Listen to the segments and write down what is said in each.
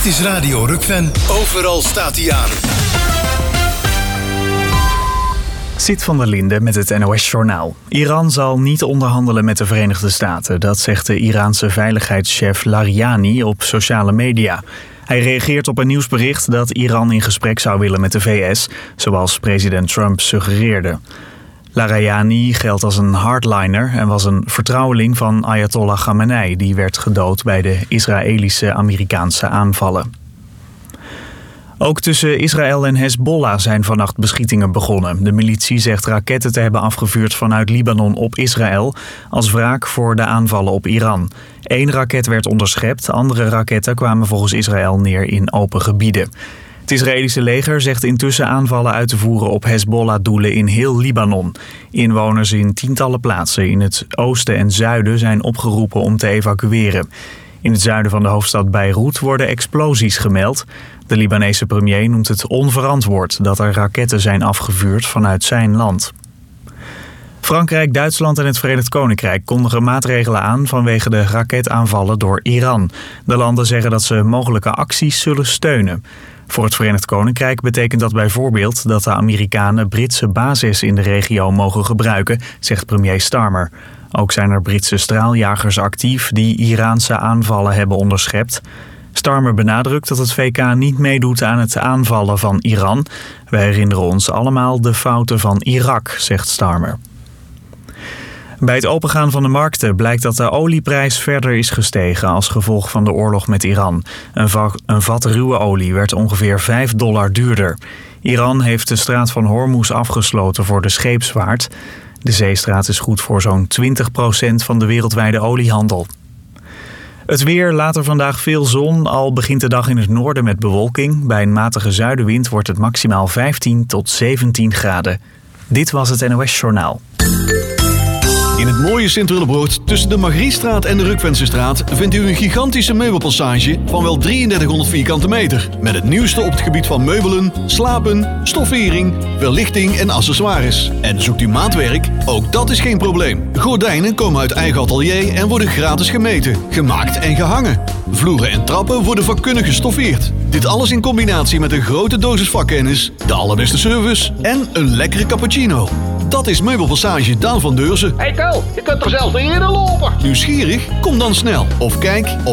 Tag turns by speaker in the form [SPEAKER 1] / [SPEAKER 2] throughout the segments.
[SPEAKER 1] is Radio Rukven. Overal staat hij aan.
[SPEAKER 2] Sit van der Linde met het NOS-journaal. Iran zal niet onderhandelen met de Verenigde Staten. Dat zegt de Iraanse veiligheidschef Larijani op sociale media. Hij reageert op een nieuwsbericht dat Iran in gesprek zou willen met de VS, zoals president Trump suggereerde. Larijani geldt als een hardliner en was een vertrouweling van Ayatollah Khamenei, die werd gedood bij de Israëlische-Amerikaanse aanvallen. Ook tussen Israël en Hezbollah zijn vannacht beschietingen begonnen. De militie zegt raketten te hebben afgevuurd vanuit Libanon op Israël als wraak voor de aanvallen op Iran. 1 raket werd onderschept, andere raketten kwamen volgens Israël neer in open gebieden. Het Israëlische leger zegt intussen aanvallen uit te voeren op Hezbollah-doelen in heel Libanon. Inwoners in tientallen plaatsen in het oosten en zuiden zijn opgeroepen om te evacueren. In het zuiden van de hoofdstad Beirut worden explosies gemeld. De Libanese premier noemt het onverantwoord dat er raketten zijn afgevuurd vanuit zijn land. Frankrijk, Duitsland en het Verenigd Koninkrijk kondigen maatregelen aan vanwege de raketaanvallen door Iran. De landen zeggen dat ze mogelijke acties zullen steunen. Voor het Verenigd Koninkrijk betekent dat bijvoorbeeld dat de Amerikanen Britse bases in de regio mogen gebruiken, zegt premier Starmer. Ook zijn er Britse straaljagers actief die Iraanse aanvallen hebben onderschept. Starmer benadrukt dat het VK niet meedoet aan het aanvallen van Iran. We herinneren ons allemaal de fouten van Irak, zegt Starmer. Bij het opengaan van de markten blijkt dat de olieprijs verder is gestegen als gevolg van de oorlog met Iran. Een vat ruwe olie werd ongeveer $5 duurder. Iran heeft de straat van Hormuz afgesloten voor de scheepsvaart. De zeestraat is goed voor zo'n 20% van de wereldwijde oliehandel. Het weer, later vandaag veel zon, al begint de dag in het noorden met bewolking. Bij een matige zuidenwind wordt het maximaal 15 tot 17 graden. Dit was het NOS Journaal.
[SPEAKER 3] In het mooie Sint-Willebroord, tussen de Margriestraat en de Rukvensestraat, vindt u een gigantische meubelpassage van wel 3300 vierkante meter. Met het nieuwste op het gebied van meubelen, slapen, stoffering, verlichting en accessoires. En zoekt u maatwerk? Ook dat is geen probleem. Gordijnen komen uit eigen atelier en worden gratis gemeten, gemaakt en gehangen. Vloeren en trappen worden vakkundig gestoffeerd. Dit alles in combinatie met een grote dosis vakkennis, de allerbeste service en een lekkere cappuccino. Dat is Meubelpassage Daan van Deurzen.
[SPEAKER 4] Hey Tel, je kunt er zelf niet in lopen.
[SPEAKER 3] Nieuwsgierig? Kom dan snel. Of kijk op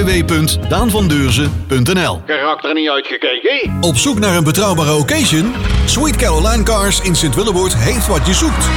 [SPEAKER 3] www.daanvandeurzen.nl.
[SPEAKER 4] Karakter niet uitgekeken, hè?
[SPEAKER 3] Op zoek naar een betrouwbare occasion? Sweet Caroline Cars in Sint-Willebroord heeft wat je zoekt.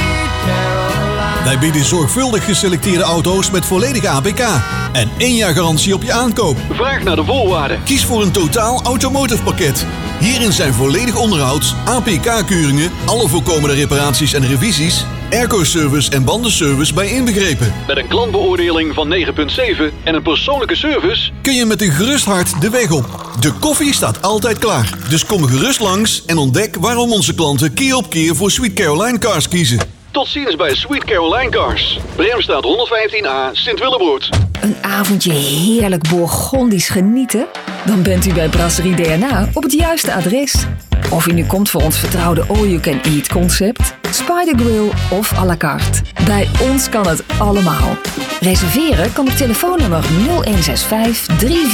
[SPEAKER 3] Wij bieden zorgvuldig geselecteerde auto's met volledige APK. En 1 jaar garantie op je aankoop.
[SPEAKER 4] Vraag naar de voorwaarden.
[SPEAKER 3] Kies voor een totaal automotive pakket. Hierin zijn volledig onderhouds, APK-keuringen, alle voorkomende reparaties en revisies, airco-service en bandenservice bij inbegrepen.
[SPEAKER 4] Met een klantbeoordeling van 9,7 en een persoonlijke service
[SPEAKER 3] kun je met een gerust hart de weg op. De koffie staat altijd klaar. Dus kom gerust langs en ontdek waarom onze klanten keer op keer voor Sweet Caroline Cars kiezen.
[SPEAKER 4] Tot ziens bij Sweet Caroline Cars. Bremstraat 115A, Sint-Willebroord.
[SPEAKER 5] Een avondje heerlijk Bourgondisch genieten? Dan bent u bij Brasserie DNA op het juiste adres. Of u nu komt voor ons vertrouwde all-you-can-eat concept, Spider Grill of à la carte. Bij ons kan het allemaal. Reserveren kan op telefoonnummer 0165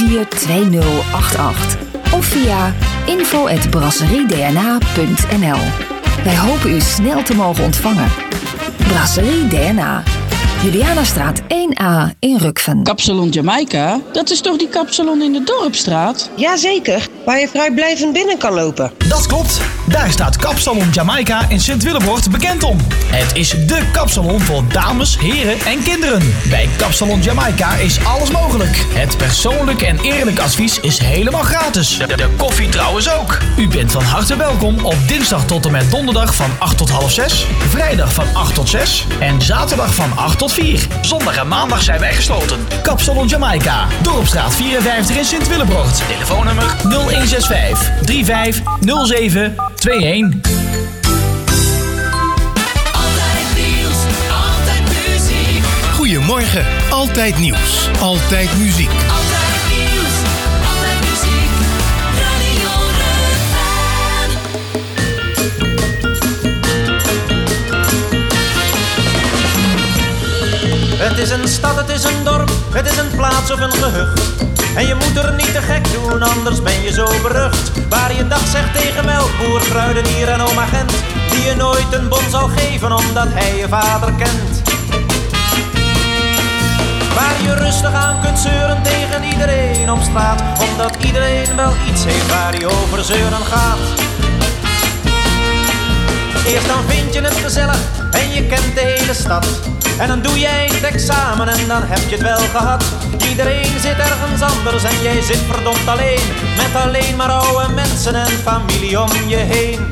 [SPEAKER 5] 342088 of via info@brasseriedna.nl. Wij hopen u snel te mogen ontvangen. Brasserie DNA. Julianastraat 1A in Rukven.
[SPEAKER 6] Kapsalon Jamaica? Dat is toch die kapsalon in de Dorpstraat?
[SPEAKER 7] Jazeker, waar je vrijblijvend binnen kan lopen.
[SPEAKER 8] Dat klopt. Daar staat Kapsalon Jamaica in Sint-Willebroord bekend om. Het is dé kapsalon voor dames, heren en kinderen. Bij Kapsalon Jamaica is alles mogelijk. Het persoonlijk en eerlijk advies is helemaal gratis. De koffie trouwens ook. U bent van harte welkom op dinsdag tot en met donderdag van 8 tot half 6, vrijdag van 8 tot 6 en zaterdag van 8 tot 4. Zondag en maandag zijn wij gesloten. Kapsalon Jamaica, Dorpstraat 54 in Sint-Willebroord. Telefoonnummer 0165 3507 21.
[SPEAKER 1] Goedemorgen, altijd nieuws, altijd muziek.
[SPEAKER 9] Altijd nieuws, altijd muziek. Radio
[SPEAKER 10] Rukven. Het is een stad, het is een dorp, het is een plaats of een gehucht. En je moet er niet te gek doen, anders ben je zo berucht. Waar je dag zegt tegen melkboer, kruidenier en oom agent, die je nooit een bon zal geven omdat hij je vader kent. Waar je rustig aan kunt zeuren tegen iedereen op straat, omdat iedereen wel iets heeft waar hij over zeuren gaat. Eerst dan vind je het gezellig en je kent de hele stad. En dan doe jij het examen en dan heb je het wel gehad. Iedereen zit ergens anders en jij zit verdomd alleen, met alleen maar oude mensen en familie om je heen.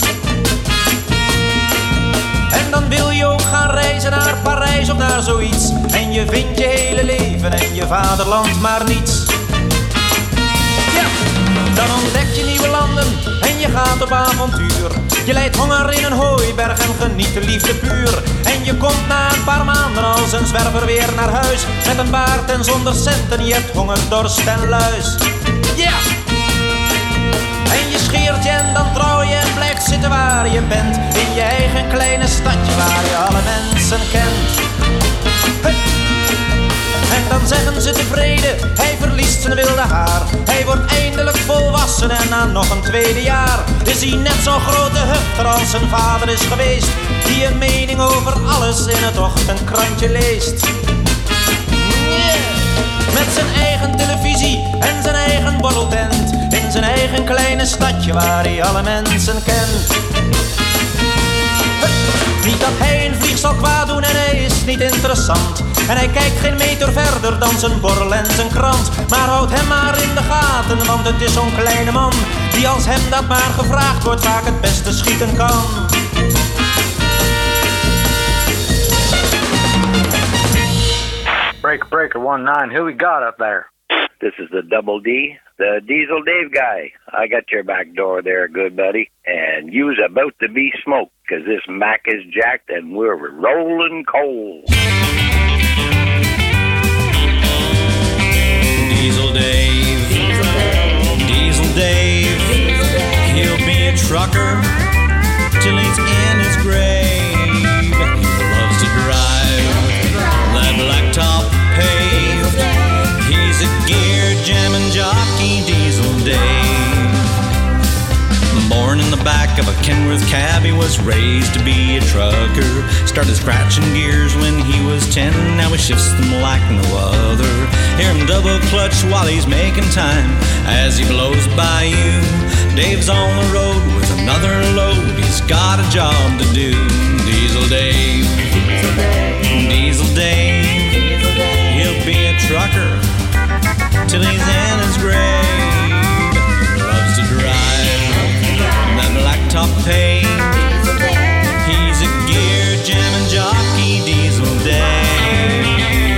[SPEAKER 10] En dan wil je ook gaan reizen naar Parijs of naar zoiets, en je vindt je hele leven en je vaderland maar niets. Ja, dan ontdek je nieuwe landen en je gaat op avontuur. Je lijdt honger in een hooiberg en geniet de liefde puur. En je komt na een paar maanden als een zwerver weer naar huis, met een baard en zonder centen, je hebt honger, dorst en luis. Ja! En je scheert je en dan trouw je en blijft zitten waar je bent, in je eigen kleine stadje waar je alle mensen kent. Hey. En dan zeggen ze tevreden, hij verliest zijn wilde haar. Hij wordt eindelijk volwassen en na nog een tweede jaar is hij net zo'n grote hufter als zijn vader is geweest, die een mening over alles in het ochtendkrantje leest. Yeah. Met zijn eigen televisie en zijn eigen borreltent, in zijn eigen kleine stadje waar hij alle mensen kent. Niet dat hij een vlieg zal kwaad doen en hij is niet interessant, en hij kijkt geen meter verder dan zijn borrel en zijn krant. Maar houd hem maar in de gaten, want het is zo'n kleine man, die als hem dat maar gevraagd wordt vaak het beste schieten kan.
[SPEAKER 11] Breaker 19, who we got up there?
[SPEAKER 12] This is the Double D, the Diesel Dave guy. I got your back door there, good buddy. And you's about to be smoked, 'cause this Mac is jacked and we're rolling coal.
[SPEAKER 13] Diesel Dave, Diesel Dave, he'll be a trucker till he's in his grave. He loves to drive that blacktop paved. He's a gear jamming jockey, Diesel Dave. Born in the back of a Kenworth cab, he was raised to be a trucker. Started scratching gears when he was 10, now he shifts them like no other. Hear him double clutch while he's making time as he blows by you. Dave's on the road with another load, he's got a job to do. Diesel Dave, Diesel Dave, he'll be a trucker till he's in his grave. He loves to drive that blacktop pave. He's a gear jamming jockey, Diesel Dave.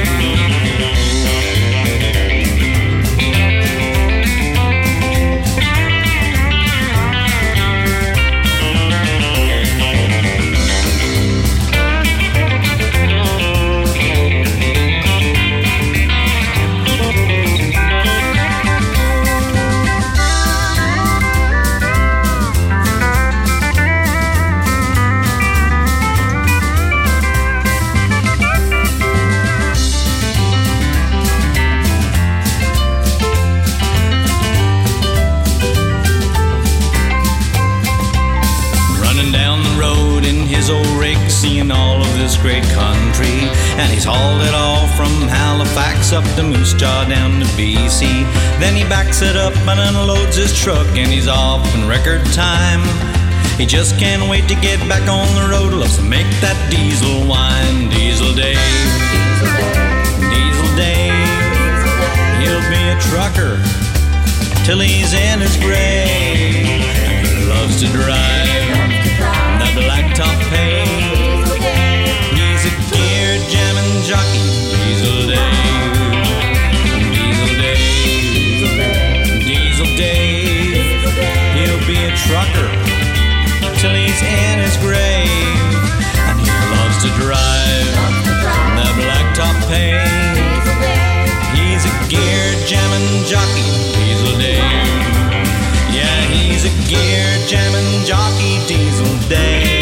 [SPEAKER 13] Seeing all of this great country, and he's hauled it all from Halifax up to Moose Jaw down to BC. Then he backs it up and unloads his truck, and he's off in record time. He just can't wait to get back on the road, loves to make that diesel wine. Diesel Dave, Diesel Dave, he'll be a trucker till he's in his grave. And he loves to drive that blacktop pave. He's a gear jamming jockey, Diesel Dave, Diesel Dave, Diesel Dave, he'll be a trucker till he's in his grave. And he loves to drive that blacktop pave. He's a gear jamming jockey, Diesel Dave. Yeah, he's a gear jamming jockey, Diesel Dave.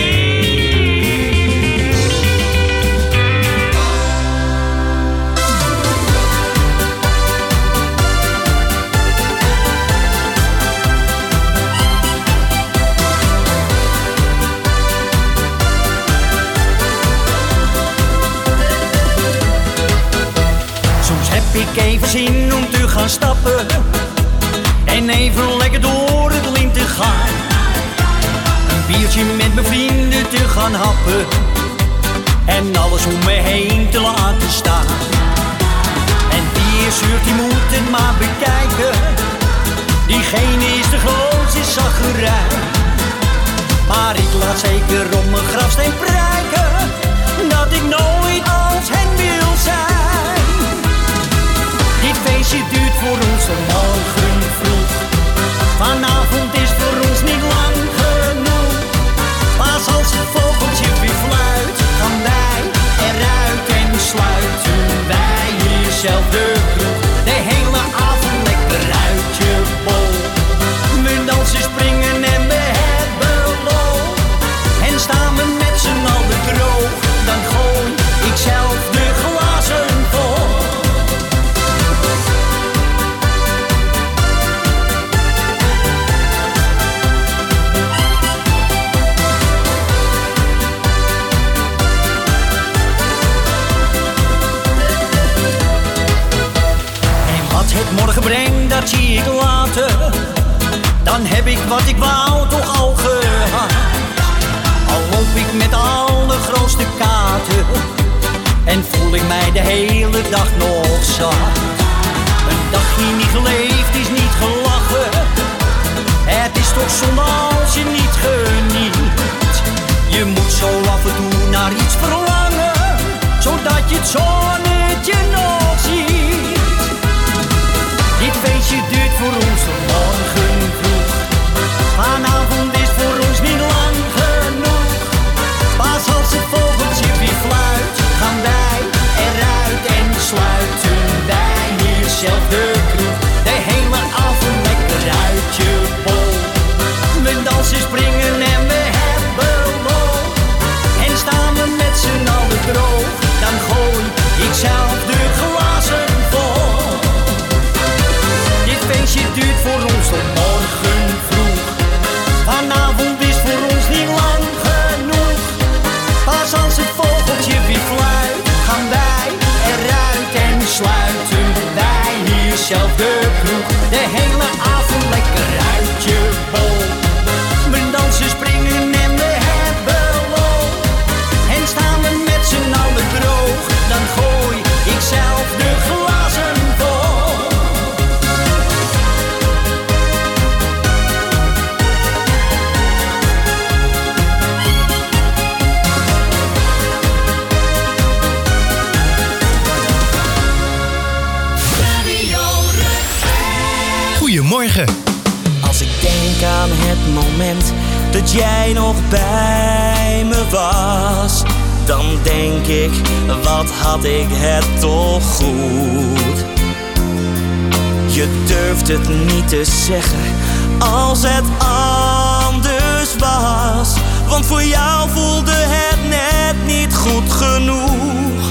[SPEAKER 14] even zin om te gaan stappen en even lekker door het lint te gaan. Een biertje met mijn vrienden te gaan happen en alles om me heen te laten staan. En wie er zeurt, die moet het maar bekijken. Diegene is de grootste zacherij. Maar ik laat zeker op mijn grafsteen prijken dat ik nooit als hen wil zijn. Dit feestje duurt voor ons tot morgen vroeg. Vanavond is voor ons niet lang genoeg. Pas als het vogeltje weer fluit, gaan wij eruit en sluiten wij hierzelf de kroeg. De hele avond lekker uit je bol. We dansen, springen en we hebben lol. En staan we met z'n allen droog, dan gooi ik zelf de glazen vol. Het morgen brengt, dat zie ik later. Dan heb ik wat ik wou toch al gehad. Al loop ik met de allergrootste kaarten en voel ik mij de hele dag nog zat. Een dagje niet geleefd is niet gelachen. Het is toch zonde als je niet geniet. Je moet zo af en toe naar iets verlangen, zodat je het zonnetje nog ziet. Dit feestje duurt voor ons tot morgen vroeg. Vanavond is voor ons niet lang genoeg. Pas als het vogeltje weer fluit, gaan wij eruit en sluiten wij hierzelf de kroeg. De hele avond lekker uit je bol. We dansen, springen en we hebben lol. En staan we met z'n allen droog, dan gooi ik zelf de glazen vol. Dit feestje duurt voor ons tot morgen vroeg. Vanavond is voor ons niet lang genoeg. Pas als het vogeltje weer fluit, gaan wij eruit en sluiten wij hierzelf de kroeg. De hele avond lekker uit je bol. We dansen, springen en we hebben lol. En staan we met z'n allen droog, dan gooi ik zelf de glazen vol.
[SPEAKER 1] Goedemorgen.
[SPEAKER 15] Als ik denk aan het moment dat jij nog bij me was, dan denk ik, wat had ik het toch goed. Je durft het niet te zeggen als het anders was, want voor jou voelde het net niet goed genoeg.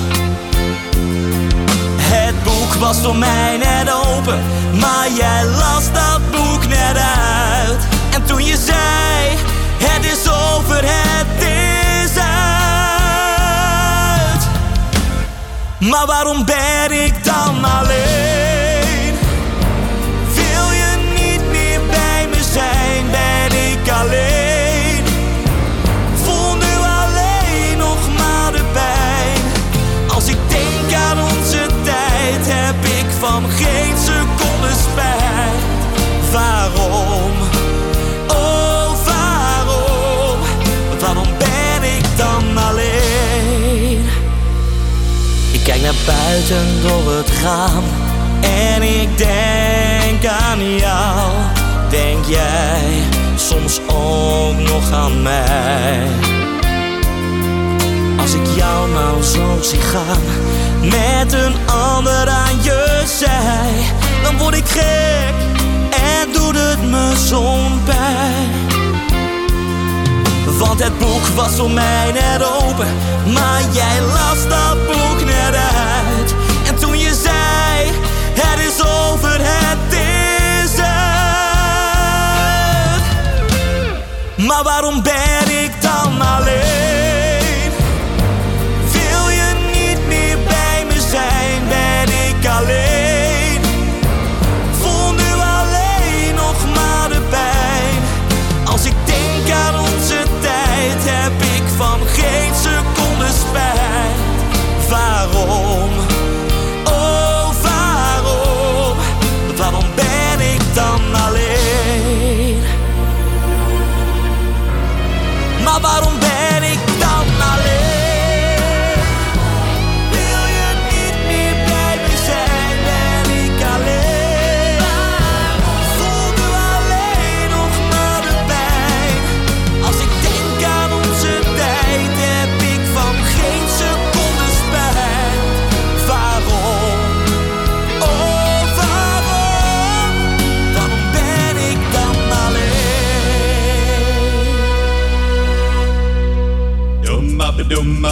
[SPEAKER 15] Het boek was voor mij net open, maar jij las dat boek net uit. En toen je zei, het is over, het is uit. Maar waarom ben ik dan alleen? Wil je niet meer bij me zijn, ben ik alleen. Voel nu alleen nog maar de pijn. Als ik denk aan onze tijd, heb ik van geen seconde spijt. Waarom? Oh, waarom? Waarom ben ik dan alleen? Ik kijk naar buiten door het raam en ik denk aan jou. Denk jij soms ook nog aan mij? Als ik jou nou zo zie gaan, met een ander aan je zij, dan word ik gek en doet het me zo'n pijn. Want het boek was voor mij net open, maar jij las dat boek net uit. En toen je zei, het is over, het is uit. Maar waarom ben ik dan alleen? Wil je niet meer bij me zijn, ben ik alleen.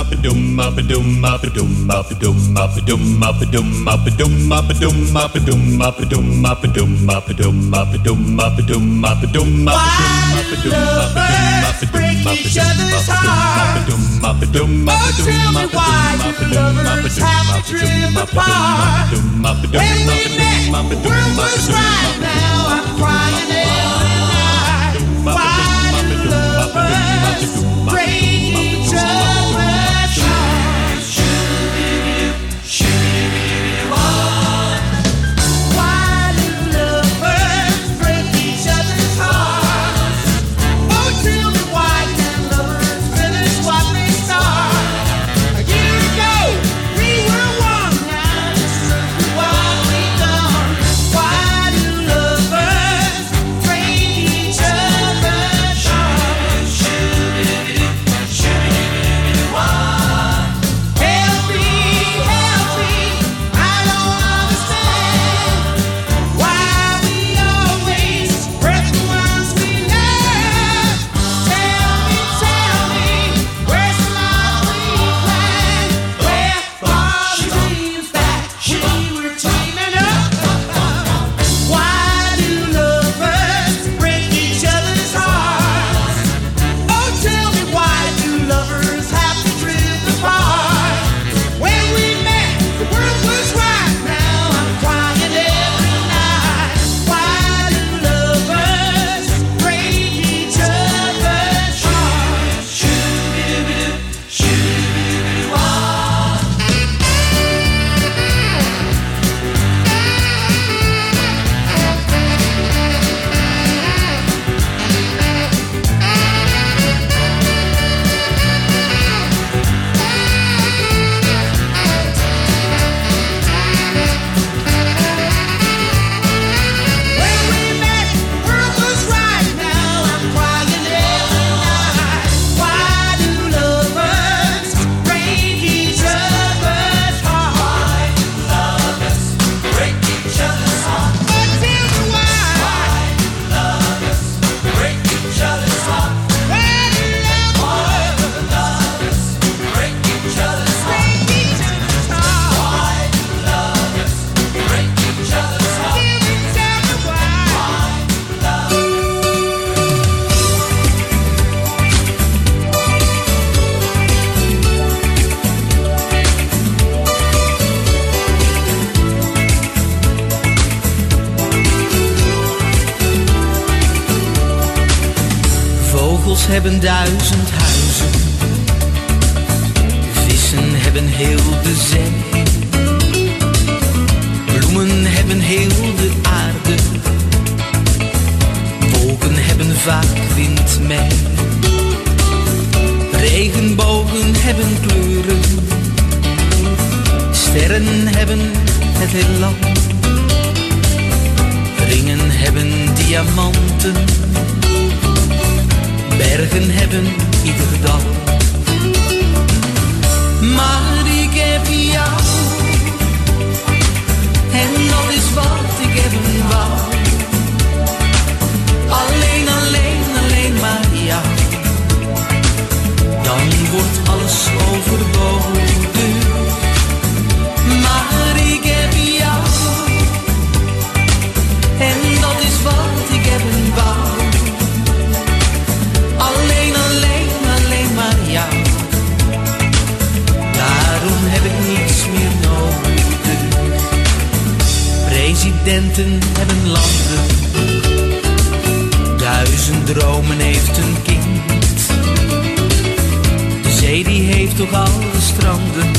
[SPEAKER 16] Hebben 1000 huizen, vissen hebben heel de zee, bloemen hebben heel de aarde, wolken hebben vaak wind mee, regenbogen hebben kleuren, sterren hebben het heelal, ringen hebben diamanten, bergen hebben ieder dal. Maar ik heb jou, en dat is wat ik hebben wou. Alleen, alleen, alleen maar jou. Dan wordt alles overbodig. Maar ik heb jou, en dat is wat ik hebben wou. Alleen, alleen, alleen maar jou. Daarom heb ik niets meer nodig. Presidenten hebben landen, 1000 dromen heeft een kind. De zee die heeft toch alle stranden.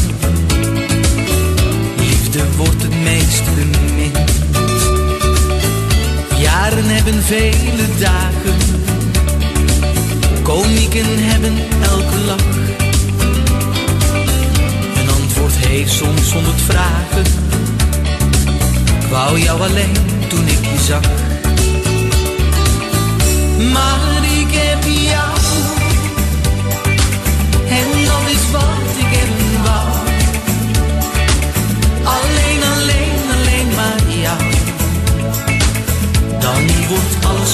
[SPEAKER 16] Liefde wordt het meest bemind. Jaren hebben vele dagen, komieken hebben elke lach. Een antwoord heeft soms 100 vragen. Ik wou jou alleen toen ik je zag. Maar ik heb jou, en dat is wat ik hebben wou. Alleen, alleen, alleen maar jou. Dan wordt alles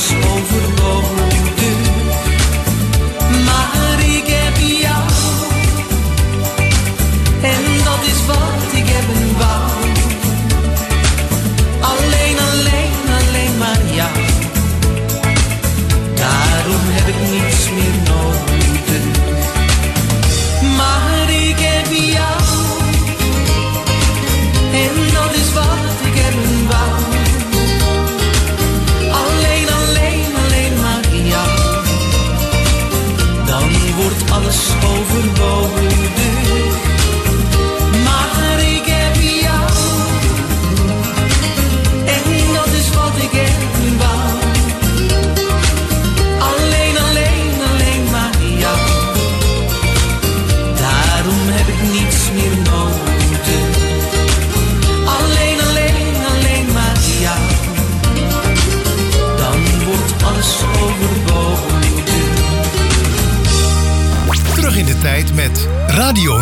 [SPEAKER 16] overbodig. Maar ik heb jou,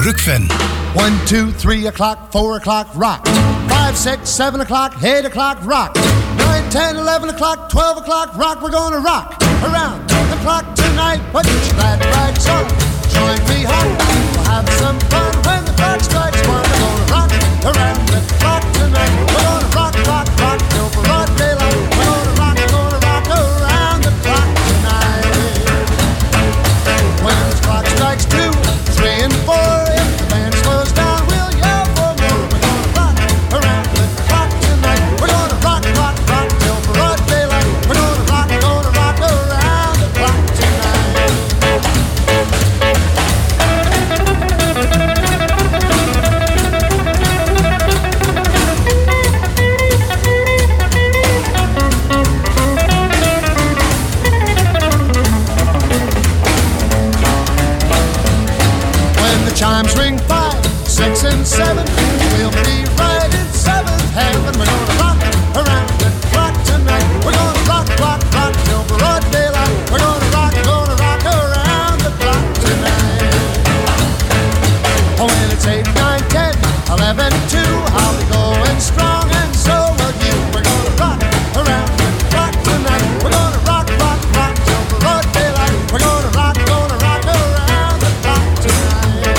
[SPEAKER 1] Rukven.
[SPEAKER 17] 1, 2, 3 o'clock, 4 o'clock, rock. 5, 6, 7 o'clock, 8 o'clock, rock. 9, 10, 11 o'clock, 12 o'clock, rock. We're gonna rock around the clock tonight. Put your glad rags on, join me home. We'll have some fun when the clock strikes 1. We're gonna rock around the clock tonight. We're gonna rock, rock, rock till broad daylight. We're gonna rock around the clock tonight. When the clock strikes 2, 3 and 4, if the band slows down, we'll yell for more. We're gonna rock around the clock tonight. We're gonna rock, rock, rock till broad daylight. We're gonna rock around the clock tonight. When the chimes ring 5, 6 and 7, we'll be right in 7th heaven. We're gonna rock around the clock tonight. We're gonna rock, rock, rock till broad daylight. We're gonna rock around the clock tonight. Oh, when it's 8, 9, 10, 11, 2, I'll be going strong and so will you. We're gonna rock around the clock tonight. We're gonna rock, rock, rock till broad daylight. We're gonna rock around the clock tonight.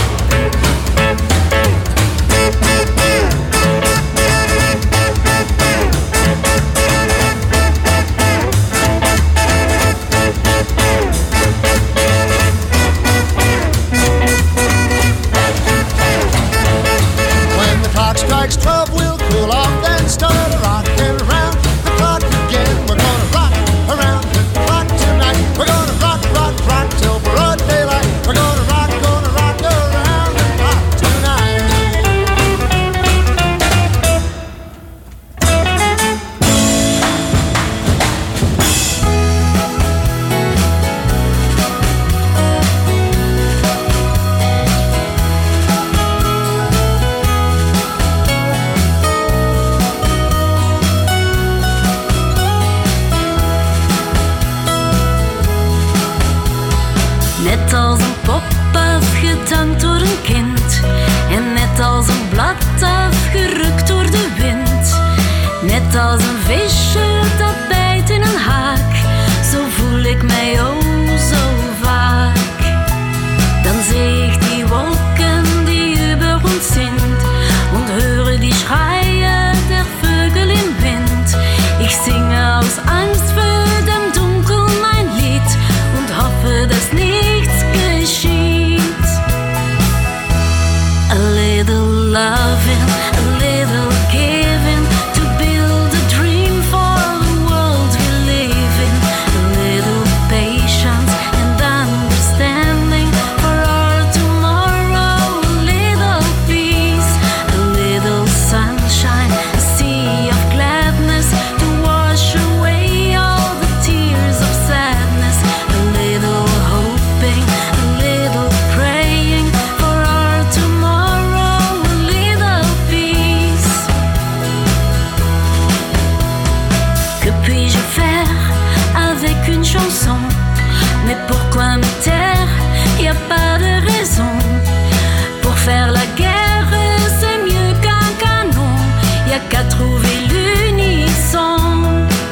[SPEAKER 17] When the clock strikes 12, we'll cool off, then start rocking around the clock again. We're gonna rock around the clock tonight. We're gonna rock, rock, rock till broad daylight. We're gonna rock around the clock tonight.
[SPEAKER 9] Net als een pop afgedankt door een kind. En net als een blad afgerukt door de wind. Net als een visje dat bijt in een haak. Zo voel ik mij oh zo vaak. Dan zie ik die wolken die über uns sind. Und höre die Schreie der Vögel im Wind. Ich singe aus Angst vor dem Dunkel mein Lied. Und hoffe, dass nichts geschieht. A little loving, a little giving, to build a dream for the world we live in. A little patience and understanding for our tomorrow. A little peace, a little sunshine, a sea of gladness to wash away all the tears of sadness. A little hoping, a little praying for our tomorrow. A little peace. Que puis-je faire avec une chanson? Mais pourquoi me taire? Y a pas de raison. Pour faire la guerre, c'est mieux qu'un canon. Y a qu'à trouver l'unisson.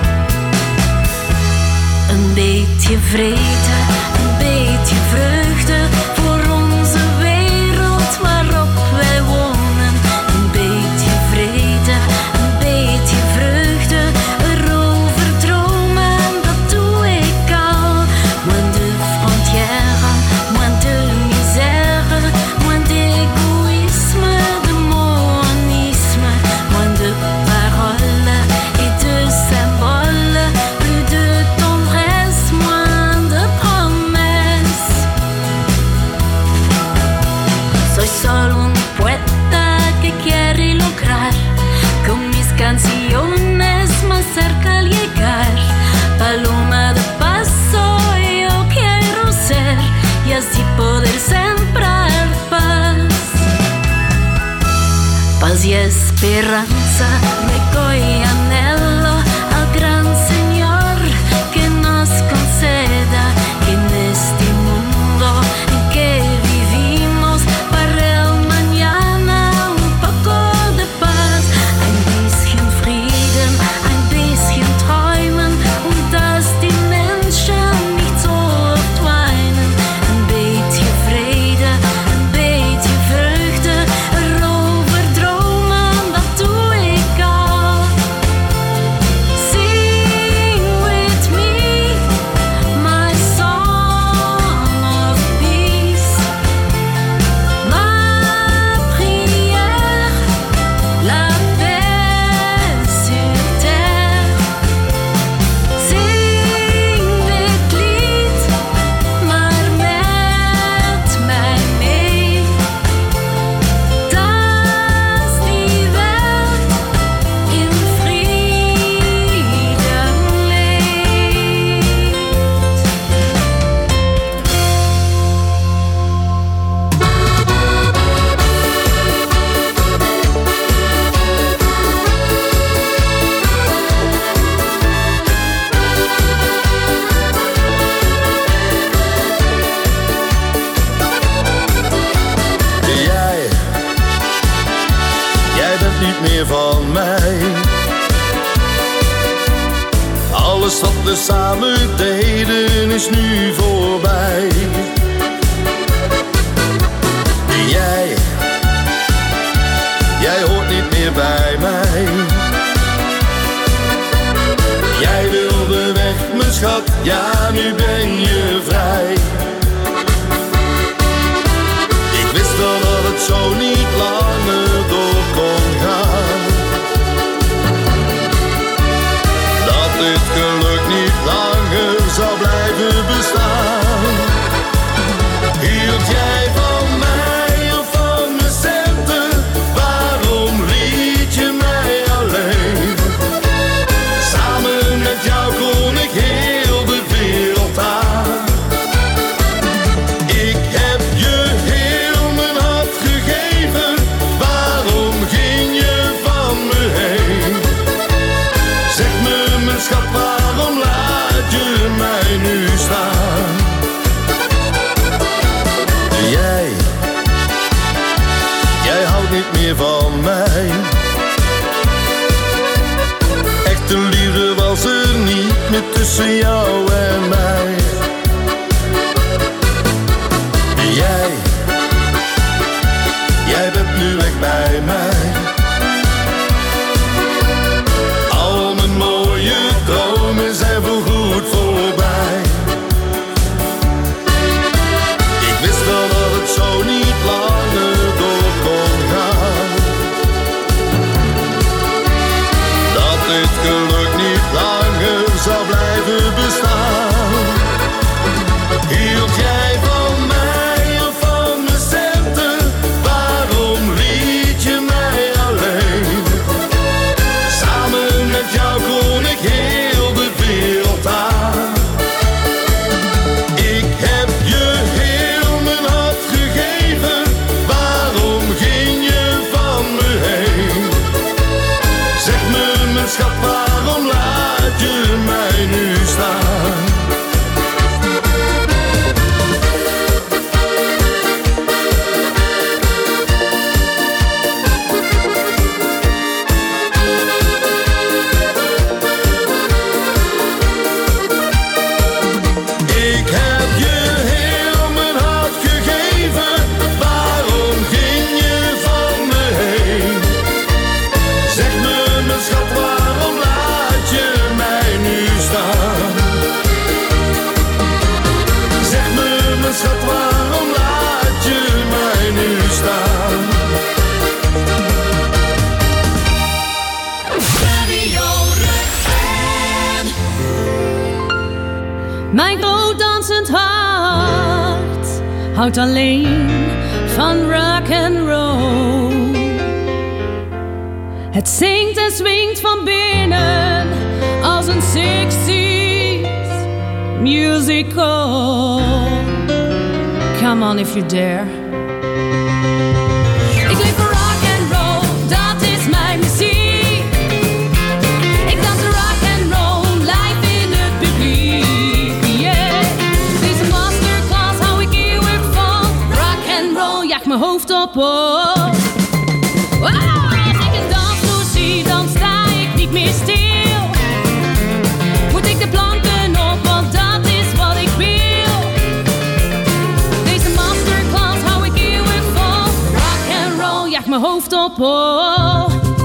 [SPEAKER 9] Een beetje vrede, een beetje vreugde voor onze wereld waarop wij wonen. Een beetje vrede, een beetje vreugde, erover dromen, dat doe ik al. Moins de frontières, moins de misère, moins d'égoïsme, de monisme, moins de paroles et de symboles, plus de tendresse, moins de promesses. Soy solo un poeta que quiere lograr con mis canciones más cerca al llegar. Paloma de paso yo quiero ser y así poder sembrar paz. Paz y esperanza, ruego y anhelo al gran Señor que nos conceda que en este mundo en que vivimos para el
[SPEAKER 17] we samen deden is nu voorbij. Jij hoort niet meer bij mij. Jij wilde weg, mijn schat, ja nu ben je vrij. Ik wist wel dat het zo niet langer door kon gaan. Dat dit geluk niet langer zou blijven bestaan. Hield jij van mij of van mijn centen? Waarom liet je mij alleen? Samen met jou kon ik heel de wereld aan. Ik heb je heel mijn hart gegeven. Waarom ging je van me heen? Zeg me mijn schat, waarom laat je mij nu staan? Jij houdt niet meer van mij. Echte liefde was er niet meer tussen jou en mij. Jij bent nu weg bij mij. Al mijn mooie dromen zijn voorgoed voorbij. Ik wist wel dat het zo niet langer door kon gaan. Dat dit geluk niet langer zou blijven bestaan. Hield jij van mij of van mijn centen? Waarom liet je mij alleen? Samen met jou kon ik heel de wereld aan. Ik heb je heel mijn hart gegeven. Waarom ging je van me heen? Zeg me mijn schat, waarom laat je mij nu staan? Ik heb je heel mijn hart gegeven. Waarom ging je van me heen? Zeg me mijn schat, waarom laat je mij nu staan? Zeg me mijn schat, waarom laat je mij nu staan?
[SPEAKER 9] Mijn groot dansend hart houdt alleen van rock and roll. Het zingt en swingt van binnen als een 60s musical. Come on if you dare. Ik leef voor rock and roll, dat is mijn muziek. Ik dans rock and roll live in het publiek. Yeah. Deze masterclass hou ik eeuwig van. Rock and roll jaagt mijn hoofd op. Oh. Wow, als ik een dansvloer zie, dan sta ik niet meer stil. Moet ik de planken op, want dat is wat ik wil. Deze masterclass hou ik eeuwig van. Rock and roll jaagt mijn hoofd op. Oh.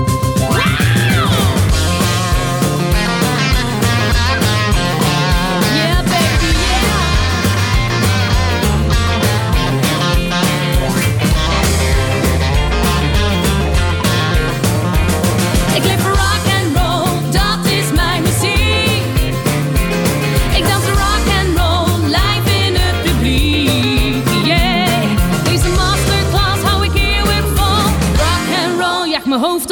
[SPEAKER 9] Yeah, baby, yeah. Ik leef voor rock and roll, dat is mijn muziek. Ik dans rock and roll live in het publiek. Yeah. Deze masterclass hou ik eeuwig van. Rock and roll jaagt mijn hoofd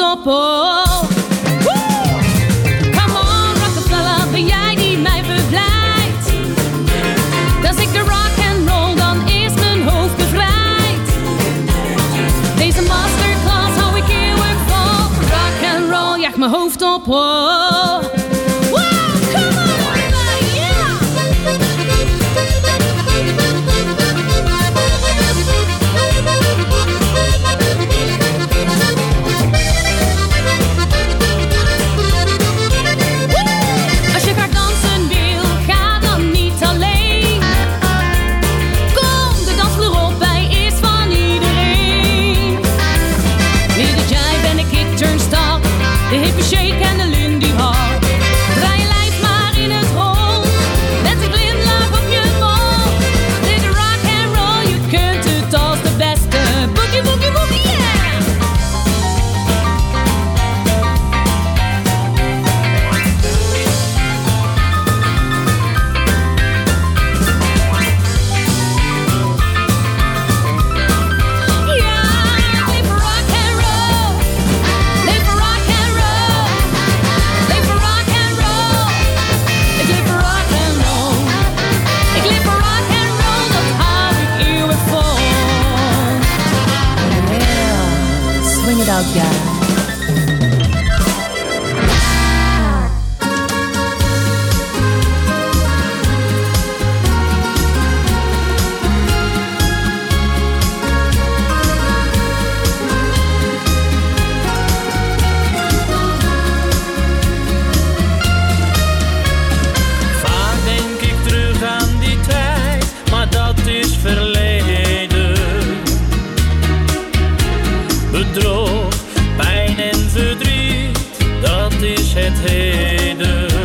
[SPEAKER 18] heden.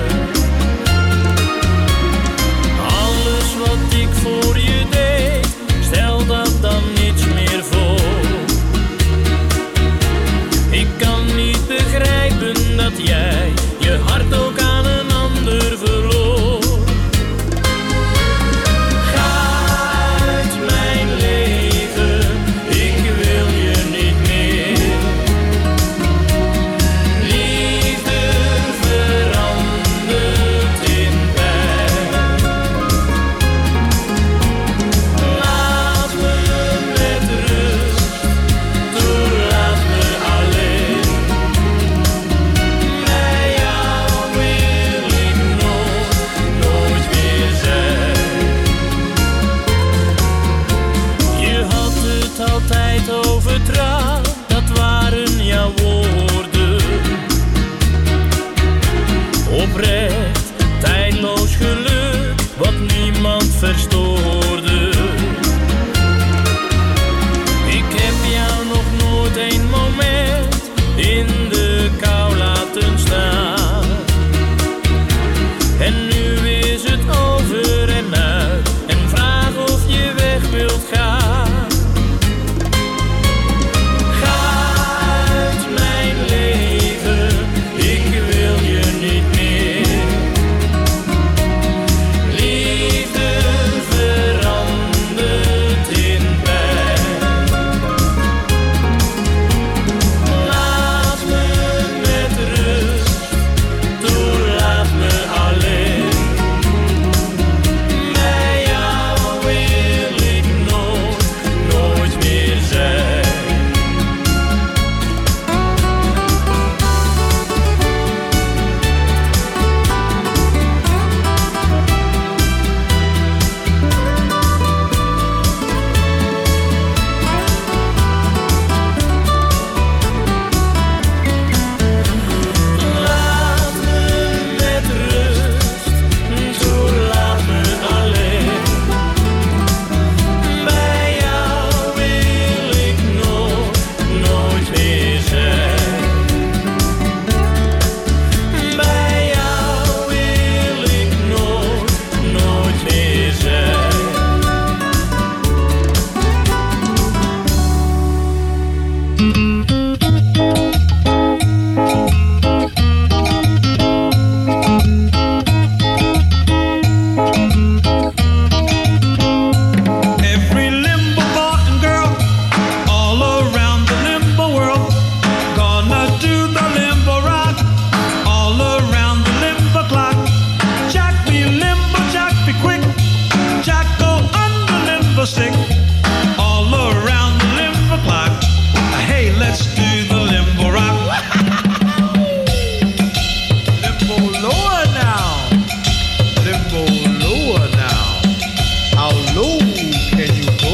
[SPEAKER 18] Alles wat ik voor je deed, stel dat dan niets meer voor. Ik kan niet begrijpen dat jij je hart ook aan een ander verloor. Ga uit mijn leven, ik wil je niet meer. Liefde verandert in pijn. Laat me met rust, toelaat me alleen. Bij jou wil ik nooit meer zijn. Je had het altijd over trouw, dat waren jouw woorden. Oprecht, tijdloos geluk, wat niemand verstoorde. Ik heb jou nog nooit een moment in de kou laten staan. En nu is het over en uit, en vraag of je weg wilt gaan. Ga uit mijn leven, ik wil je niet meer. Liefde verandert in pijn. Laat me met rust, toelaat me alleen. Bij jou wil ik nooit meer zijn. Laat me met rust, toelaat me alleen. Bij jou wil ik nooit meer zijn. Bij jou wil ik nooit meer zijn.
[SPEAKER 15] Every limbo boy and girl all around the limbo world gonna do the limbo rock all around the limbo clock. Jack be limbo, Jack be quick, Jack go on the limbo stick all around the limbo clock. Hey, let's do the limbo rock. Limbo lower now, limbo lower now. How low can you go?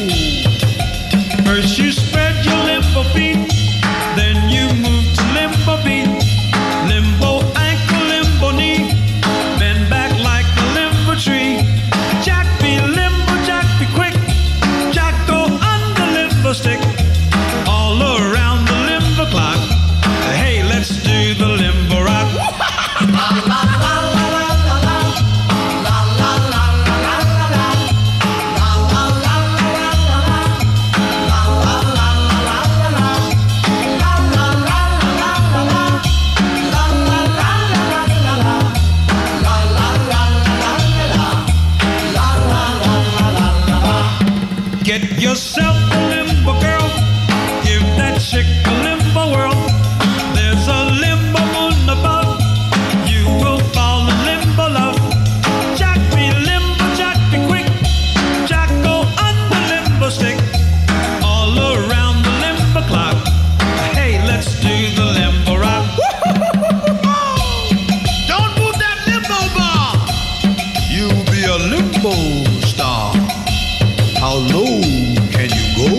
[SPEAKER 15] First you spread your limbo feet, then you move to limbo beat. Limbo ankle, limbo knee, bend back like a limbo tree. Jack be limbo, Jack be quick, Jack go on the limbo stick all around the limbo clock. Hey, let's do the limbo rock. Get yourself a limbo girl, give that chick a limbo whirl. There's a limbo moon above, you will fall in limbo love. Jack be limbo, Jack be quick, Jack go on the limbo stick all around the limbo clock. Hey, let's do the limbo rock. Don't move that limbo bar, you'll be a limbo star. How low can you go?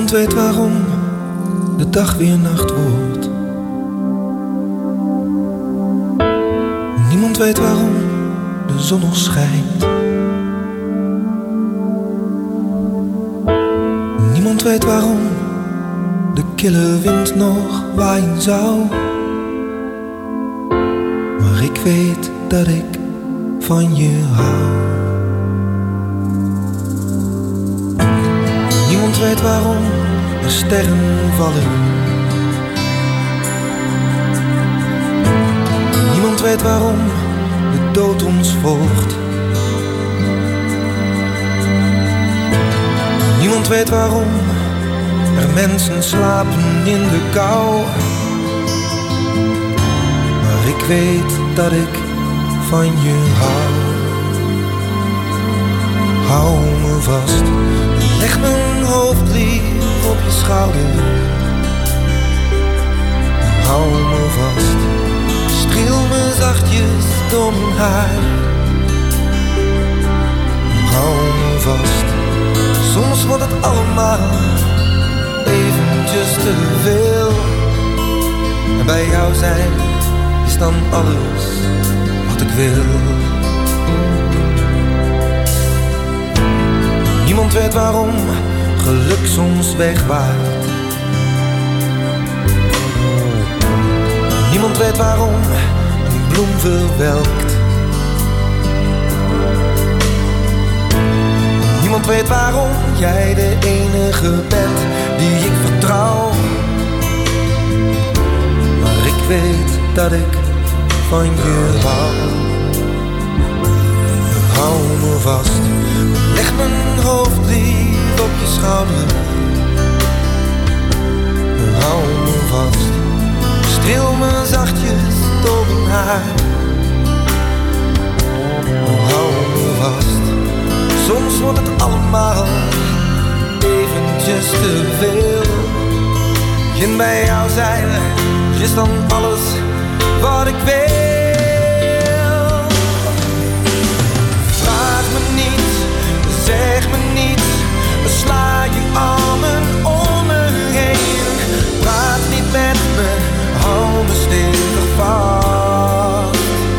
[SPEAKER 19] Niemand weet waarom de dag weer nacht wordt. Niemand weet waarom de zon nog schijnt. Niemand weet waarom de kille wind nog waaien zou. Maar ik weet dat ik van je hou. Niemand weet waarom er sterren vallen. Niemand weet waarom de dood ons volgt. Niemand weet waarom er mensen slapen in de kou. Maar ik weet dat ik van je hou. Hou me vast, leg mijn hoofd lief op je schouder. Hou me vast, streel me zachtjes door mijn haar. Hou me vast, soms wordt het allemaal eventjes te veel. En bij jou zijn is dan alles wat ik wil. Niemand weet waarom geluk soms wegwaait. Niemand weet waarom een bloem verwelkt. Niemand weet waarom jij de enige bent die ik vertrouw. Maar ik weet dat ik van je hou. Hou me vast, leg mijn hoofd lief op je schouder. Hou me vast, streel me zachtjes door mijn haar. Hou me vast, soms wordt het allemaal eventjes te veel. En bij jou zijn is dan alles wat ik wil. Vraag me niet, zeg me niet, sla je armen om me heen. Praat niet met me, hou me stevig vast.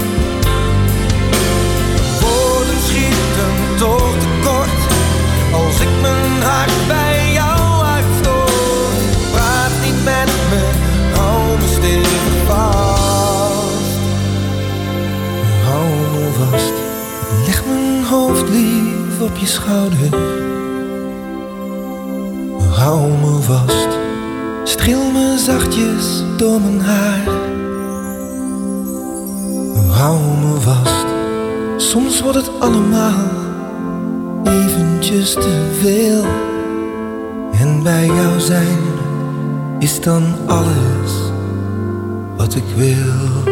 [SPEAKER 19] Woorden schieten toch tekort als ik mijn hart bij jou uitstoot. Praat niet met me, hou me stevig vast. Hou me vast, leg mijn hoofd lief op je schouder. Hou me vast, streel me zachtjes door mijn haar. Hou me vast, soms wordt het allemaal eventjes te veel. En bij jou zijn is dan alles wat ik wil.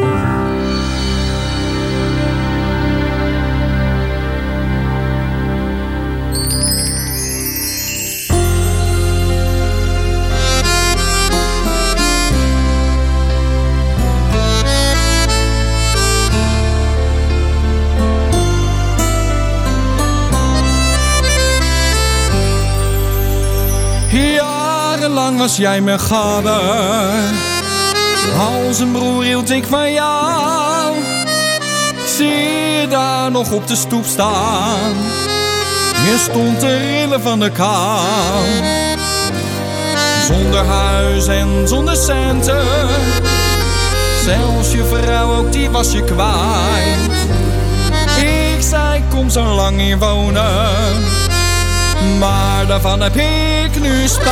[SPEAKER 20] Jarenlang was jij mijn vader, als een broer hield ik van jou. Ik zie je daar nog op de stoep staan, je stond te rillen van de kou. Zonder huis en zonder centen, zelfs je vrouw ook die was je kwijt. Ik zei kom zo lang hier wonen, maar daarvan heb ik nu spijt.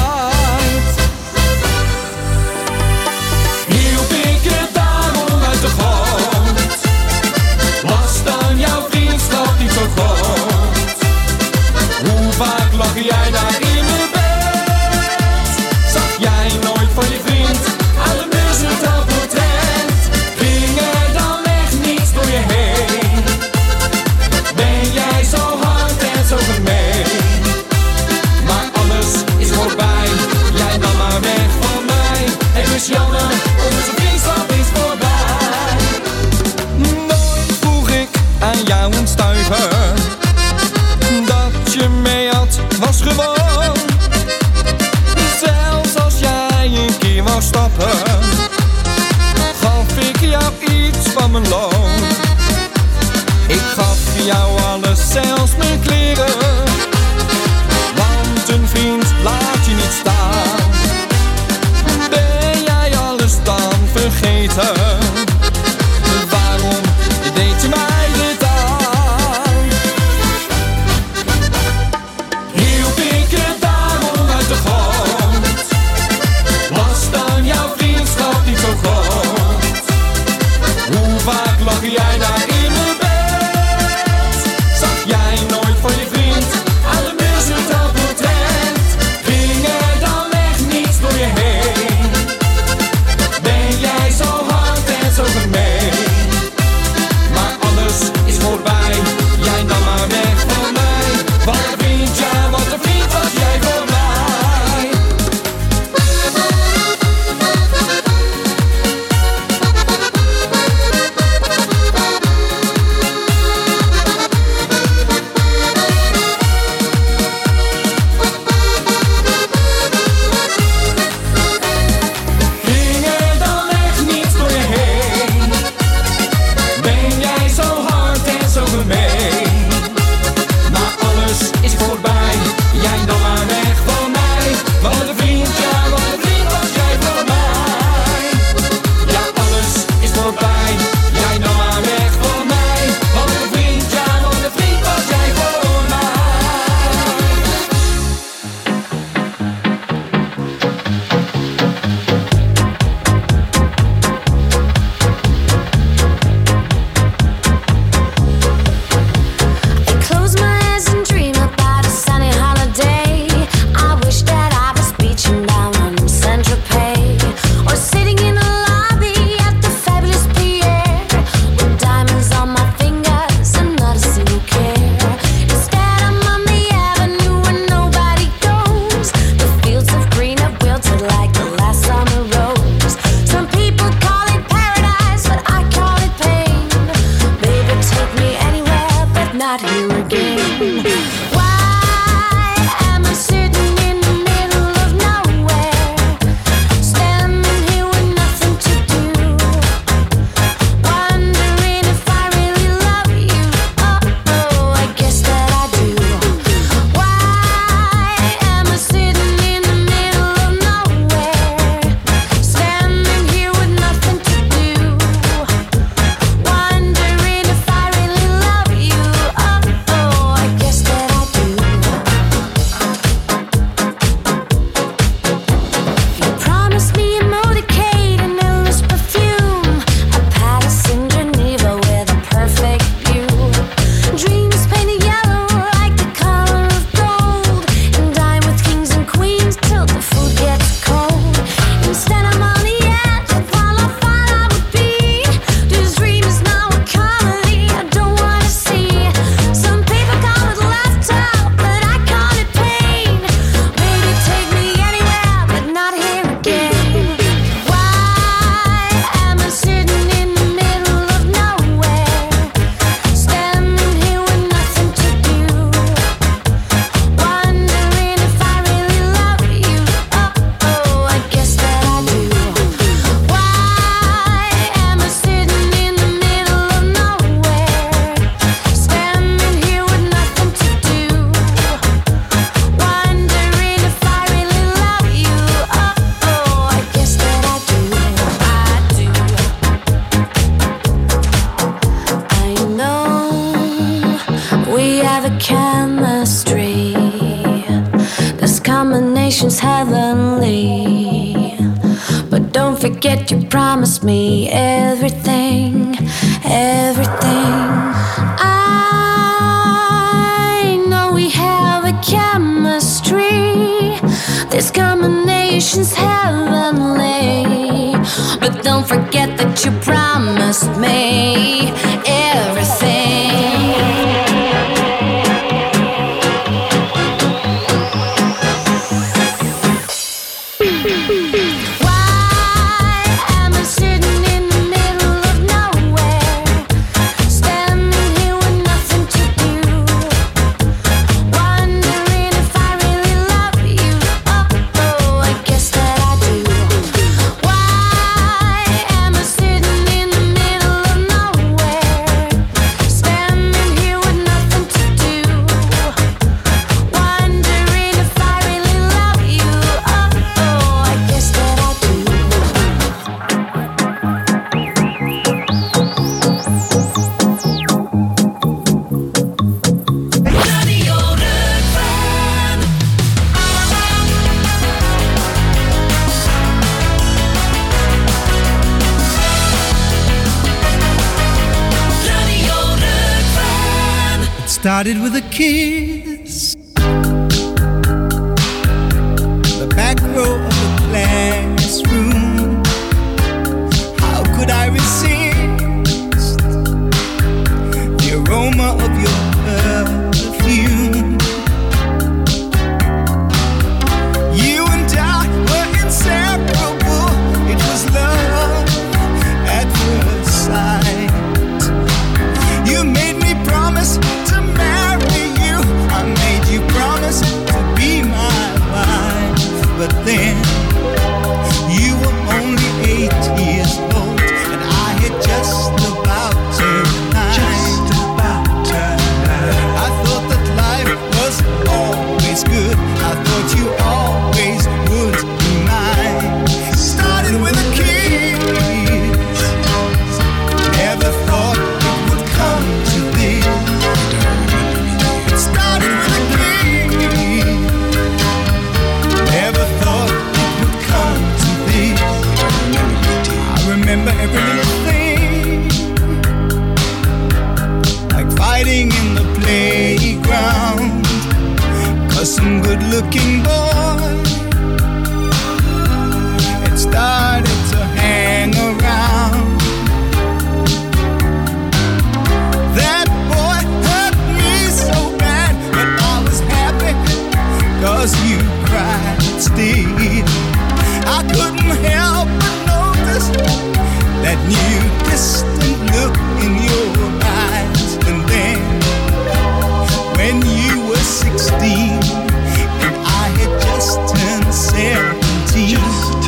[SPEAKER 20] Hielp ik het daarom uit de grond, was dan jouw vriendschap niet zo groot? Hoe vaak lag jij daar in mijn bed? Zag jij nooit van je vriend uit de bus het portret? Ging er dan echt niets door je heen? Ben jij zo hard en zo gemeen? Maar alles is voor
[SPEAKER 9] is heavenly. But don't forget you promised me everything, everything. I know we have a chemistry. This combination's heavenly. But don't forget that you promised me everything.
[SPEAKER 21] Started with a kiss, the back row of the classroom. How could I resist the aroma of your perfume? You and I were inseparable. It was love at first sight. You made me promise to marry you. I made you promise to be my wife. But then you were only 8 years old, and I had just about turned 9. I thought that life was always good. I thought you always would be mine. Started with a kiss, never thought it would come to this. It started with a kiss, never thought it would come to this. I remember every little thing, like fighting in the playground, 'cause some good-looking boy had started to hang around. That boy hurt me so bad, but I was happy 'cause you cried still. I couldn't help but notice that new distant look in your eyes. And then when you were 16 and I had just turned 17,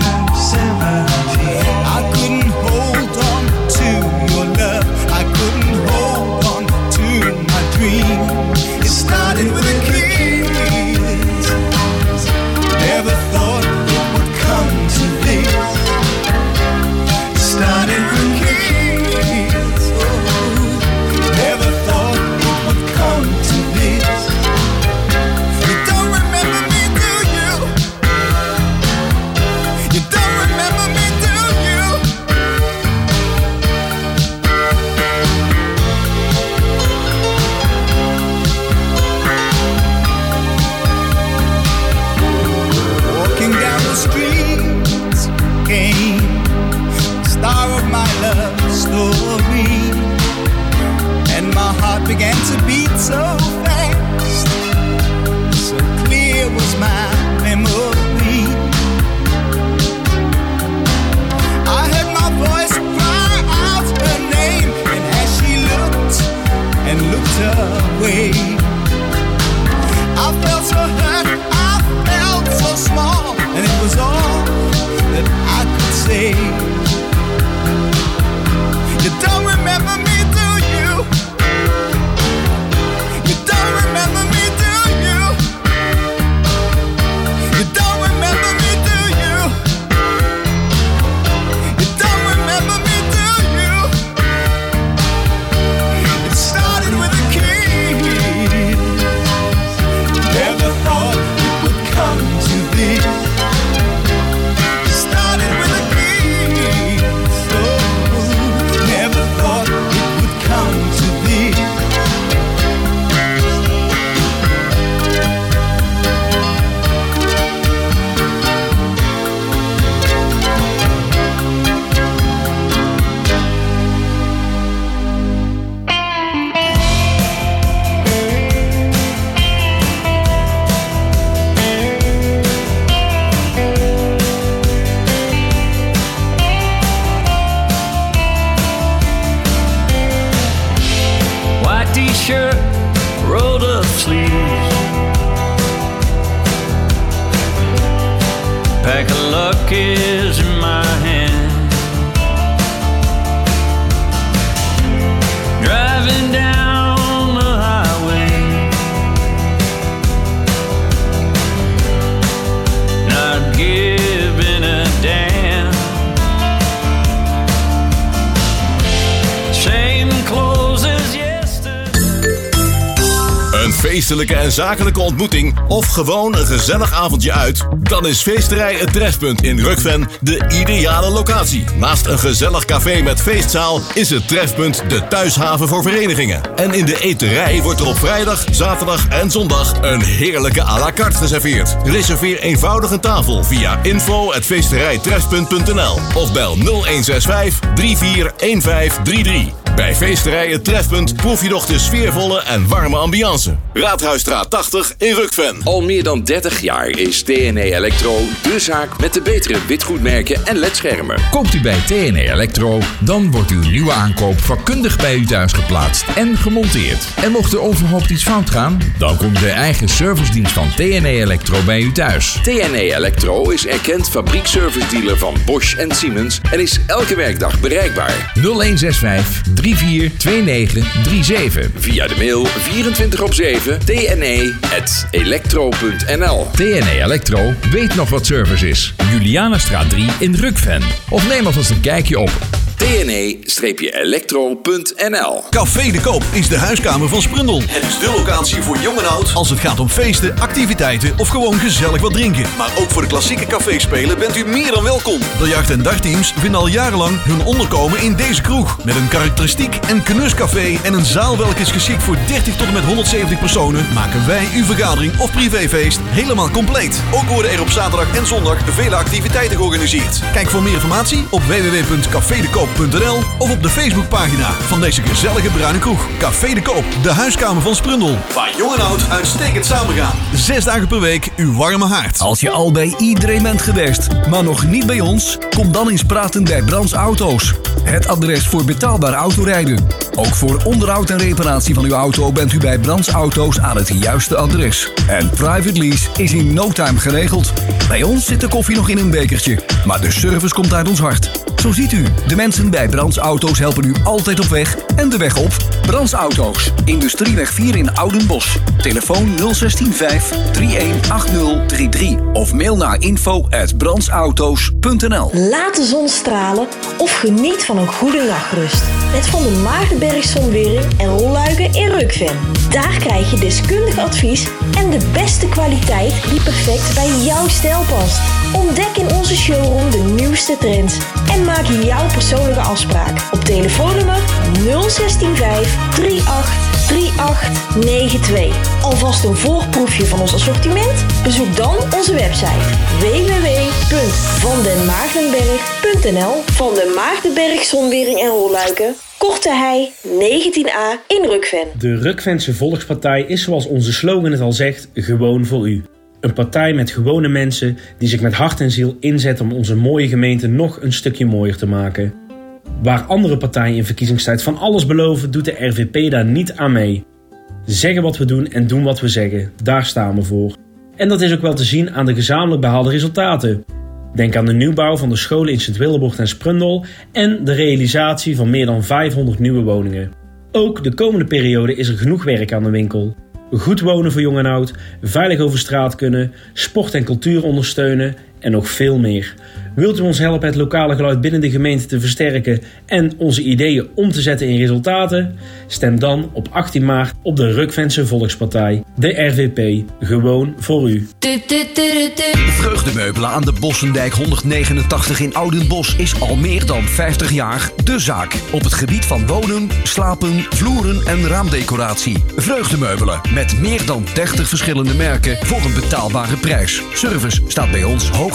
[SPEAKER 21] I couldn't hold on to your love. I couldn't hold on to my dream. It started with a kiss, never thought it would come to this. It started with a kiss, oh, never thought it would come to this. You don't remember me, do you? You don't remember me, do you? Walking down the streets came the star of my love story, and my heart began to beat so fast. So clear was my memory. I heard my voice cry out her name, and as she looked and looked away, I felt so hurt, I felt so small, and it was all
[SPEAKER 13] pack of luck is in my hand. Driving down the highway, not giving a damn. Same clothes as yesterday.
[SPEAKER 2] Een feestelijke en zakelijke ontmoeting of gewoon een gezellig avondje uit? Dan is Feesterij Het Trefpunt in Rukven de ideale locatie. Naast een gezellig café met feestzaal is het Trefpunt de thuishaven voor verenigingen. En in de eterij wordt er op vrijdag, zaterdag en zondag een heerlijke à la carte geserveerd. Reserveer eenvoudig een tafel via info@feesterijtrefpunt.nl of bel 0165 341533. Bij Feesterij Het Trefpunt proef je nog de sfeervolle en warme ambiance. Raadhuisstraat 80 in Rukven.
[SPEAKER 22] Al meer dan 30 jaar is TNE Electro de zaak met de betere witgoedmerken en ledschermen.
[SPEAKER 23] Koopt u bij TNE Electro, dan wordt uw nieuwe aankoop vakkundig bij u thuis geplaatst en gemonteerd. En mocht er overhoopt iets fout gaan, dan komt de eigen servicedienst van TNE Electro bij u thuis.
[SPEAKER 22] TNE Electro is erkend fabriekservice-dealer van Bosch en Siemens en is elke werkdag bereikbaar.
[SPEAKER 23] 0165 342937.
[SPEAKER 22] Via de mail 24/7 tne@electro.nl.
[SPEAKER 23] TNE Electro weet nog wat service is. Julianastraat 3 in Rukven. Of neem alvast een kijkje op
[SPEAKER 22] tne-electro.nl.
[SPEAKER 3] Café de Koop is de huiskamer van Sprundel. Het is de locatie voor jong en oud als het gaat om feesten, activiteiten of gewoon gezellig wat drinken. Maar ook voor de klassieke caféspelen bent u meer dan welkom. Biljart- en dagteams vinden al jarenlang hun onderkomen in deze kroeg. Met een karakteristiek en knuscafé en een zaal welke is geschikt voor 30 tot en met 170 personen, maken wij uw vergadering of privéfeest helemaal compleet. Ook worden er op zaterdag en zondag vele activiteiten georganiseerd. Kijk voor meer informatie op www.cafedekoop.nl of op de Facebookpagina van deze gezellige bruine kroeg. Café de Koop, de huiskamer van Sprundel. Waar jong en oud uitstekend samengaan. 6 dagen per week uw warme haard.
[SPEAKER 24] Als je al bij iedereen bent geweest, maar nog niet bij ons, kom dan eens praten bij Brands Auto's. Het adres voor betaalbaar autorijden. Ook voor onderhoud en reparatie van uw auto bent u bij Brands Auto's aan het juiste adres. En private lease is in no time geregeld. Bij ons zit de koffie nog in een bekertje, maar de service komt uit ons hart. Zo ziet u, de mensen bij Brands Auto's helpen u altijd op weg en de weg op. Brands Auto's, Industrieweg 4 in Oudenbosch. Telefoon 0165 318033 of mail naar info@brandsauto's.nl.
[SPEAKER 25] Laat de zon stralen of geniet van een goede nachtrust. Met Van de Maagdenberg Zonwering en Rolluiken in Rukven. Daar krijg je deskundig advies en de beste kwaliteit die perfect bij jouw stijl past. Ontdek in onze showroom de nieuwste trends en maak jouw persoonlijke afspraak op telefoonnummer 0165 383892. Alvast een voorproefje van ons assortiment? Bezoek dan onze website www.vandenmaagdenberg.nl. Van de Maagdenberg Zonwering en Rolluiken, Korte Hei 19a in Rukven.
[SPEAKER 26] De Rukvense Volkspartij is, zoals onze slogan het al zegt, gewoon voor u. Een partij met gewone mensen die zich met hart en ziel inzetten om onze mooie gemeente nog een stukje mooier te maken. Waar andere partijen in verkiezingstijd van alles beloven, doet de RVP daar niet aan mee. Zeggen wat we doen en doen wat we zeggen, daar staan we voor. En dat is ook wel te zien aan de gezamenlijk behaalde resultaten. Denk aan de nieuwbouw van de scholen in Sint-Willeboort en Sprundel en de realisatie van meer dan 500 nieuwe woningen. Ook de komende periode is er genoeg werk aan de winkel. Goed wonen voor jong en oud, veilig over straat kunnen, sport en cultuur ondersteunen en nog veel meer. Wilt u ons helpen het lokale geluid binnen de gemeente te versterken en onze ideeën om te zetten in resultaten? Stem dan op 18 maart op de Rukvense Volkspartij, de RVP, gewoon voor u.
[SPEAKER 24] Vreugdemeubelen aan de Bossendijk 189 in Oudenbosch is al meer dan 50 jaar de zaak. Op het gebied van wonen, slapen, vloeren en raamdecoratie. Vreugdemeubelen met meer dan 30 verschillende merken voor een betaalbare prijs. Service staat bij ons hoog